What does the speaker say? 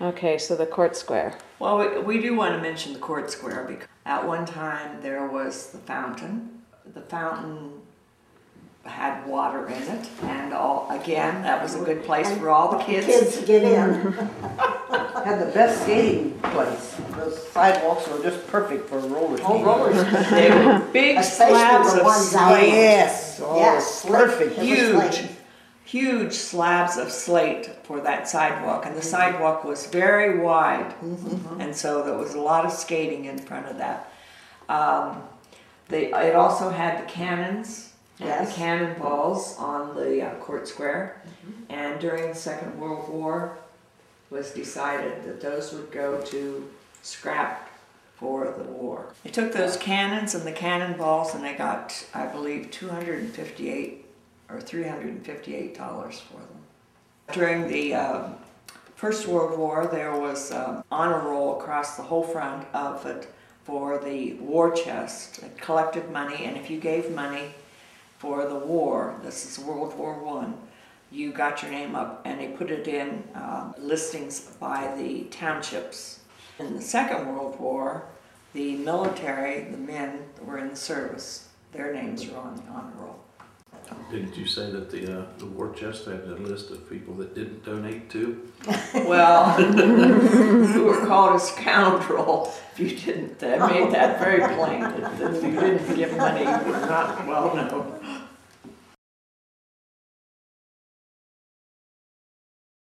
Okay, so the court square. Well, we do want to mention the court square because at one time there was the fountain. The fountain had water in it, and again, that was a good place for all the kids. To get in. Had the best skating place. Those sidewalks were just perfect for roller skating. Oh, roller skating. They were big Especially slabs the of ones slate. out. Yes, oh, Yes, perfect. It was Huge, slate. huge slabs of slate for that sidewalk, and the sidewalk was very wide, and so there was a lot of skating in front of that. It also had the cannons. And the Yes. cannonballs on the court square, and during the Second World War was decided that those would go to scrap for the war. They took those cannons and the cannonballs and they got, I believe, $258 or $358 for them. During the First World War, there was honor roll across the whole front of it for the war chest. It collected money, and if you gave money for the war, this is World War I, you got your name up, and they put it in listings by the townships. In the Second World War, the military, the men that were in the service, their names are on the honor roll. Didn't you say that the war chest had a list of people that didn't donate to? Well, you were called a scoundrel if you didn't. They made that very plain, that if you didn't give money, you were not well known.